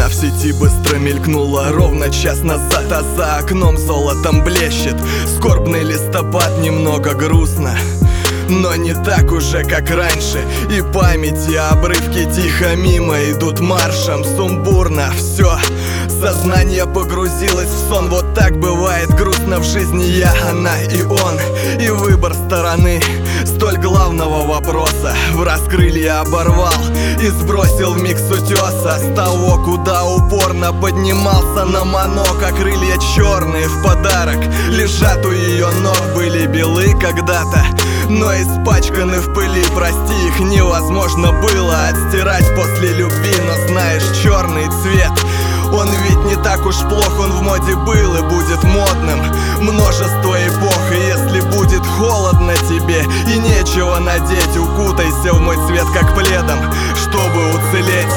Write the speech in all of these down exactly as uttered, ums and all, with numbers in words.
Она в сети быстро мелькнула ровно час назад, а за окном золотом блещет скорбный листопад. Немного грустно, но не так уже, как раньше. И память, и обрывки тихо мимо идут маршем. Сумбурно все, сознание погрузилось в сон. Вот так бывает грустно в жизни. Я, она и он, и выбор стороны столь главного вопроса в раскрылье оборвал и сбросил вмиг с утеса. С того, куда упорно поднимался на манок, а крылья черные в подарок лежат у ее ног. Были белы когда-то, но испачканы в пыли. Прости, их невозможно было отстирать после любви. Но знаешь, черный цвет, он ведь не так уж плох. Он в моде был и будет модным множество эпох. И если будет холодно тебе и нечего надеть, укутайся в мой цвет как пледом, чтобы уцелеть.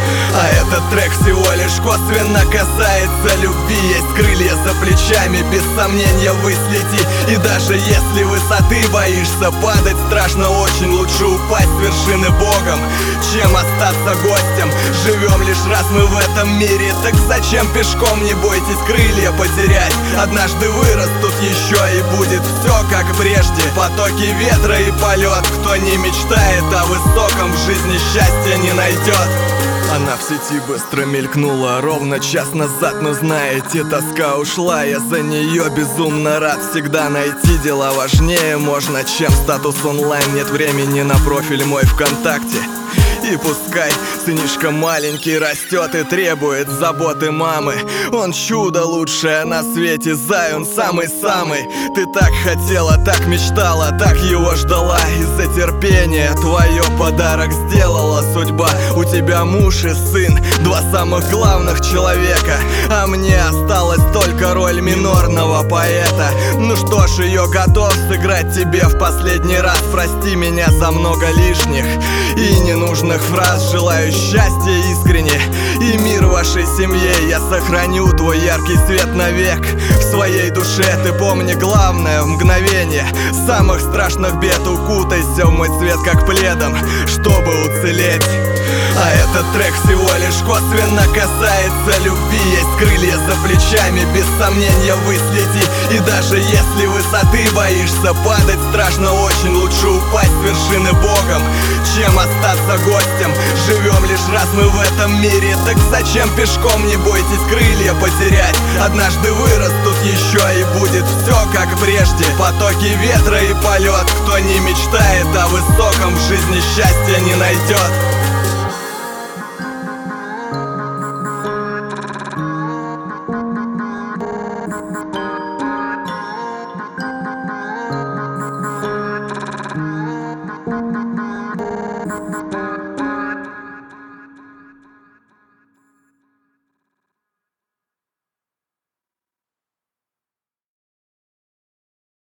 А этот трек всего лишь косвенно касается любви. Есть крылья за плечами, без сомнения выследи. И даже если высоты боишься, падать страшно очень. Лучше упасть с вершины богом, чем остаться гостем. Живем лишь раз мы в этом мире, так зачем пешком? Не бойтесь крылья потерять, однажды вырастут еще, и будет все как прежде. Потоки ветра и полет. Кто не мечтает о высоком, в жизни счастья не найдет. Она в сети быстро мелькнула ровно час назад, но знаете, тоска ушла. Я за нее безумно рад. Всегда найти дела важнее можно, чем статус онлайн. Нет времени на профиль мой ВКонтакте. И пускай сынишка маленький растет и требует заботы мамы, он чудо лучшее на свете, зай, он самый-самый. Ты так хотела, так мечтала, так его ждала. Из-за терпения твое подарок сделала судьба. У тебя муж и сын, два самых главных человека, а мне осталась только роль минорного поэта. Ну что ж, ее готов сыграть тебе в последний раз. Прости меня за много лишних и ненужных фраз. Желаю счастья искренне и мир вашей семье. Я сохраню твой яркий свет навек в своей душе. Ты помни главное в мгновение самых страшных бед. Укутайся в мой цвет как пледом, чтобы уцелеть. А этот трек всего лишь косвенно касается любви. Есть крылья за плечами, без сомнения выследи. И даже если высоты боишься, падать страшно очень. Лучше упасть с вершины богом, чем остаться гостем. Живем лишь раз мы в этом мире, так зачем пешком? Не бойтесь крылья потерять, однажды вырастут еще, и будет все как прежде. Потоки ветра и полет. Кто не мечтает